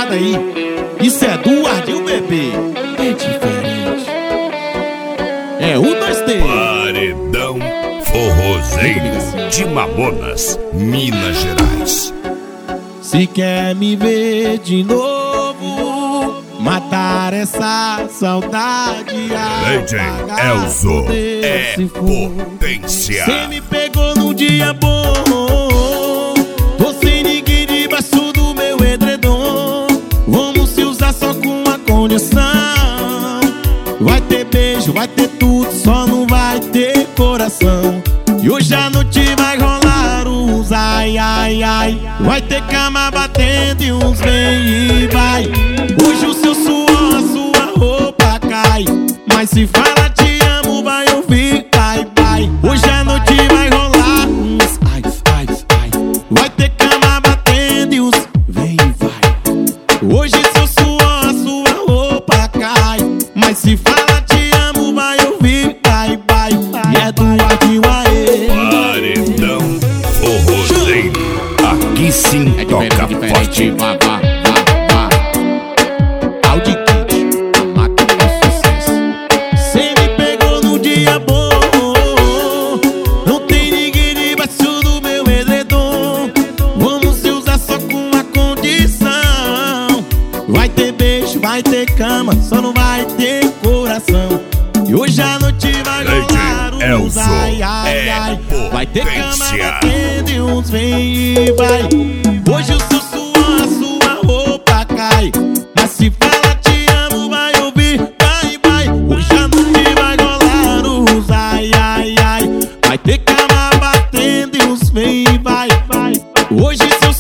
pesada aí. Isso é do Ardil Bebê. É diferente. É o 2T. Paredão Forrozeiro de Mamonas, Minas Gerais. Se quer me ver de novo, matar essa saudade. Lady Elzo é potência. Cê me pegou num dia bom, tô sem ninguém debaixo do meu edredom. Vamos se usar só com uma condição. Vai ter beijo, vai ter tudo, só não vai ter coração. E hoje a noite vai rolar uns ai, ai, ai. Vai ter cama batendo e uns vem e vai. Hoje o seu suor, a sua roupa cai. Mas se fala te amo, vai ouvir, vai, vai. Hoje a noite vai rolar uns ai, ai, ai. Vai ter cama batendo e uns vem e vai. Hoje seu suor, a sua roupa cai. Mas se fala te amo, vai ouvir, vai, vai. E é do Ardil aê. Paredão Forrozeiro, aqui sim toca forte. Vá, vá, vá, vá. Audi Kid, a máquina do sucesso. Cê me pegou num dia bom, não tem ninguém debaixo do meu edredom. Vamos se usar só com uma condição. Vai ter beijo, vai ter cama, só não vai ter coração. E hoje a noite vai rolar uns ai, ai, ai. Vai ter cama batendo e uns vem e vai. Hoje o seu suor, a sua roupa cai. Mas se fala te amo, vai ouvir, vai, vai. Hoje a noite vai rolar uns ai, ai, ai. Vai ter cama batendo e uns vem e vai, vai. Hoje seu